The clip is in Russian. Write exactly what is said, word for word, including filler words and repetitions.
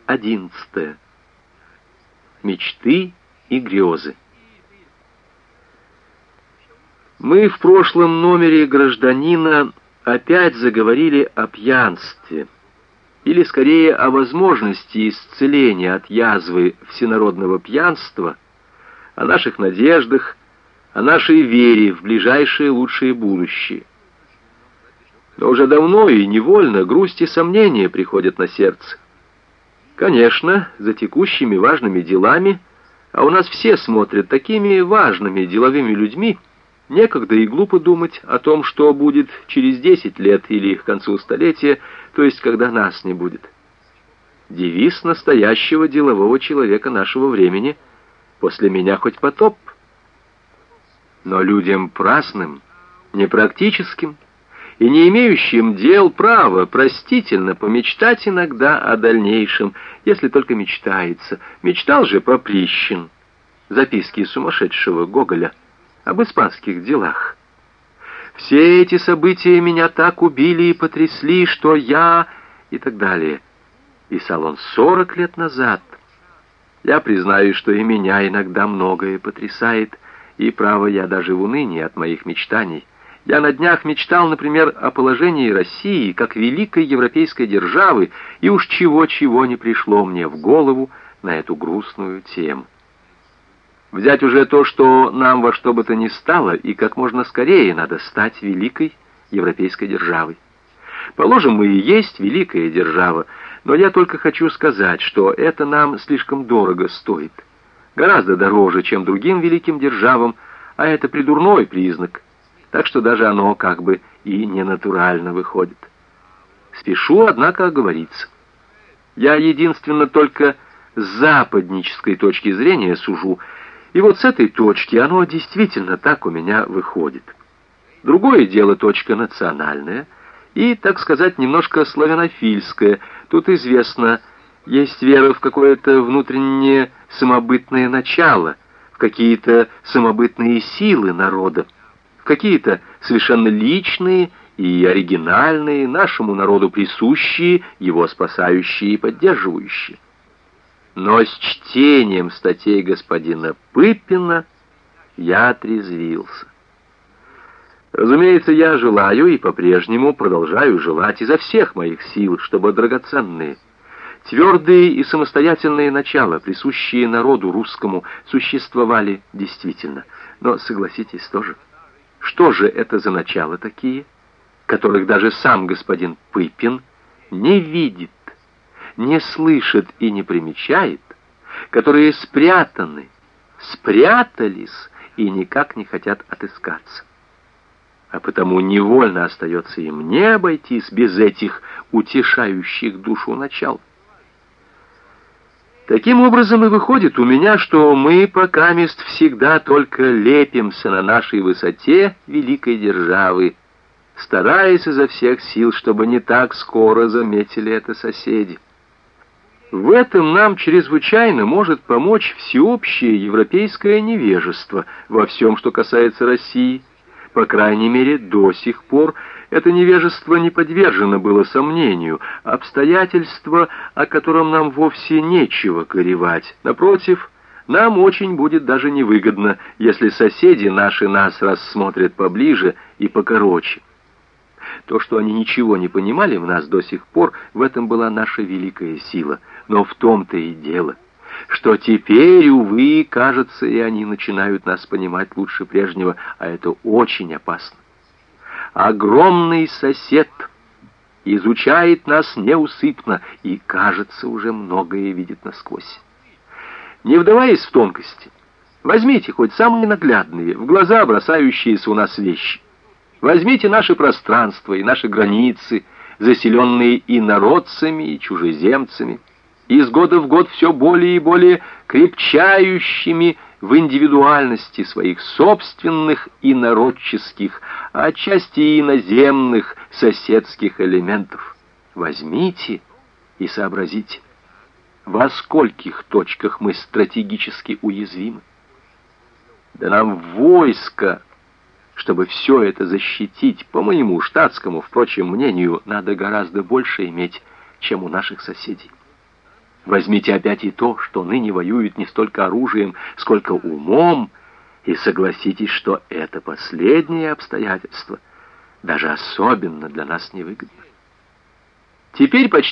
одиннадцатое. Мечты и грезы. Мы в прошлом номере «Гражданина» опять заговорили о пьянстве, или скорее о возможности исцеления от язвы всенародного пьянства, о наших надеждах, о нашей вере в ближайшее лучшее будущее. Но уже давно и невольно грусть и сомнения приходят на сердце. Конечно, за текущими важными делами, а у нас все смотрят такими важными деловыми людьми, некогда и глупо думать о том, что будет через десять лет или к концу столетия, то есть когда нас не будет. Девиз настоящего делового человека нашего времени: «После меня хоть потоп». Но людям праздным, непрактическим и не имеющим дел права простительно помечтать иногда о дальнейшем, если только мечтается. Мечтал же Поприщин, записки сумасшедшего Гоголя, об испанских делах. Все эти события меня так убили и потрясли, что я... и так далее. Писал он сорок лет назад. Я признаю, что и меня иногда многое потрясает, и, право, я даже в унынии от моих мечтаний. Я на днях мечтал, например, о положении России как великой европейской державы, и уж чего-чего не пришло мне в голову на эту грустную тему. Взять уже то, что нам во что бы то ни стало, и как можно скорее надо стать великой европейской державой. Положим, мы и есть великая держава, но я только хочу сказать, что это нам слишком дорого стоит. Гораздо дороже, чем другим великим державам, а это придурной признак, так что даже оно как бы и ненатурально выходит. Спешу, однако, оговориться. Я единственно только с западнической точки зрения сужу, и вот с этой точки оно действительно так у меня выходит. Другое дело точка национальная и, так сказать, немножко славянофильская. Тут известно, есть вера в какое-то внутреннее самобытное начало, в какие-то самобытные силы народа, в какие-то совершенно личные и оригинальные, нашему народу присущие, его спасающие и поддерживающие. Но с чтением статей господина Пыпина я отрезвился. Разумеется, я желаю и по-прежнему продолжаю желать изо всех моих сил, чтобы драгоценные, твердые и самостоятельные начала, присущие народу русскому, существовали действительно. Но согласитесь тоже, что же это за начала такие, которых даже сам господин Пыпин не видит, не слышит и не примечает, которые спрятаны, спрятались и никак не хотят отыскаться. А потому невольно остается и мне обойтись без этих утешающих душу начал. Таким образом и выходит у меня, что мы покамест всегда только лепимся на нашей высоте великой державы, стараясь изо всех сил, чтобы не так скоро заметили это соседи. В этом нам чрезвычайно может помочь всеобщее европейское невежество во всем, что касается России. По крайней мере, до сих пор это невежество не подвержено было сомнению, обстоятельство, о котором нам вовсе нечего горевать. Напротив, нам очень будет даже невыгодно, если соседи наши нас рассмотрят поближе и покороче. То, что они ничего не понимали в нас до сих пор, в этом была наша великая сила. Но в том-то и дело, что теперь, увы, кажется, и они начинают нас понимать лучше прежнего, а это очень опасно. Огромный сосед изучает нас неусыпно и, кажется, уже многое видит насквозь. Не вдаваясь в тонкости, возьмите хоть самые наглядные, в глаза бросающиеся у нас вещи. Возьмите наши пространства и наши границы, заселенные инородцами и чужеземцами, из года в год все более и более крепчающими в индивидуальности своих собственных инородческих, а отчасти и иноземных соседских элементов. Возьмите и сообразите, во скольких точках мы стратегически уязвимы. Да нам войско, чтобы все это защитить, по моему штатскому, впрочем, мнению, надо гораздо больше иметь, чем у наших соседей. Возьмите опять и то, что ныне воюет не столько оружием, сколько умом, и согласитесь, что это последнее обстоятельство даже особенно для нас невыгодно. Теперь почти